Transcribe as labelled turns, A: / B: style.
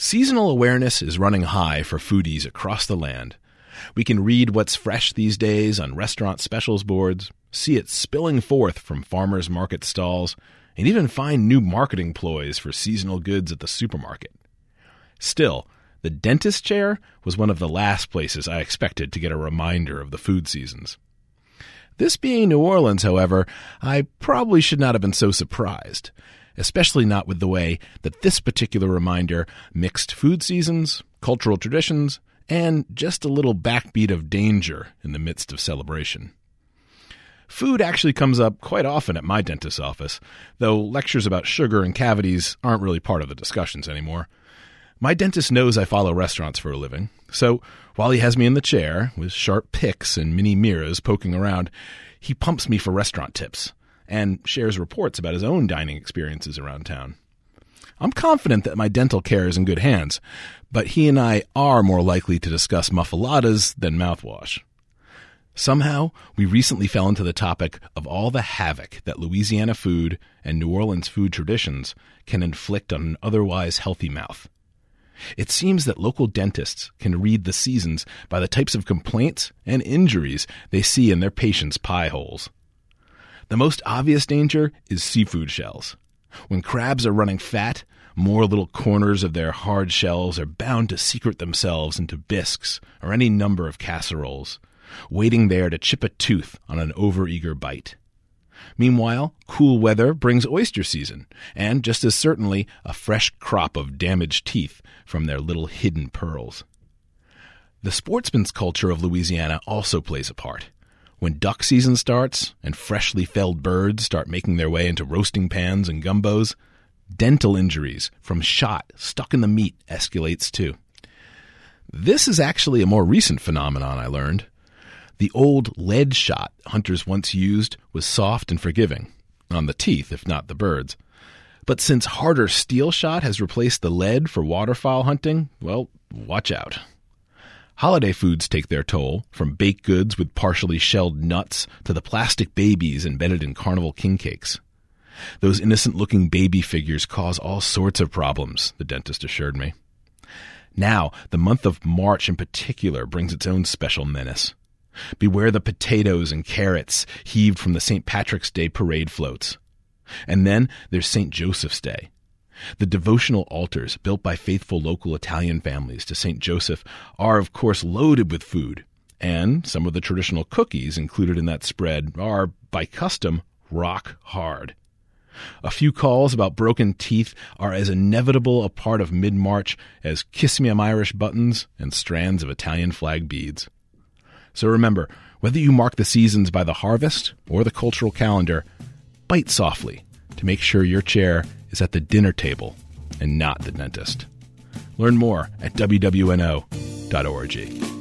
A: Seasonal awareness is running high for foodies across the land. We can read what's fresh these days on restaurant specials boards, see it spilling forth from farmers' market stalls, and even find new marketing ploys for seasonal goods at the supermarket. Still, the dentist chair was one of the last places I expected to get a reminder of the food seasons. This being New Orleans, however, I probably should not have been so surprised, especially not with the way that this particular reminder mixed food seasons, cultural traditions, and just a little backbeat of danger in the midst of celebration. Food actually comes up quite often at my dentist's office, though lectures about sugar and cavities aren't really part of the discussions anymore. My dentist knows I follow restaurants for a living, so while he has me in the chair with sharp picks and mini mirrors poking around, he pumps me for restaurant tips and shares reports about his own dining experiences around town. I'm confident that my dental care is in good hands, but he and I are more likely to discuss muffaladas than mouthwash. Somehow, we recently fell into the topic of all the havoc that Louisiana food and New Orleans food traditions can inflict on an otherwise healthy mouth. It seems that local dentists can read the seasons by the types of complaints and injuries they see in their patients' pie holes. The most obvious danger is seafood shells. When crabs are running fat, more little corners of their hard shells are bound to secret themselves into bisques or any number of casseroles, waiting there to chip a tooth on an overeager bite. Meanwhile, cool weather brings oyster season, and just as certainly a fresh crop of damaged teeth from their little hidden pearls. The sportsman's culture of Louisiana also plays a part. When duck season starts and freshly felled birds start making their way into roasting pans and gumbos, dental injuries from shot stuck in the meat escalates too. This is actually a more recent phenomenon, I learned. The old lead shot hunters once used was soft and forgiving, on the teeth if not the birds. But since harder steel shot has replaced the lead for waterfowl hunting, well, watch out. Holiday foods take their toll, from baked goods with partially shelled nuts to the plastic babies embedded in carnival king cakes. Those innocent-looking baby figures cause all sorts of problems, the dentist assured me. Now, the month of March in particular brings its own special menace. Beware the potatoes and carrots heaved from the St. Patrick's Day parade floats. And then there's St. Joseph's Day. The devotional altars built by faithful local Italian families to St. Joseph are, of course, loaded with food, and some of the traditional cookies included in that spread are, by custom, rock hard. A few calls about broken teeth are as inevitable a part of mid-March as Kiss Me I'm Irish buttons and strands of Italian flag beads. So remember, whether you mark the seasons by the harvest or the cultural calendar, bite softly to make sure your chair is at the dinner table and not the dentist. Learn more at wwno.org.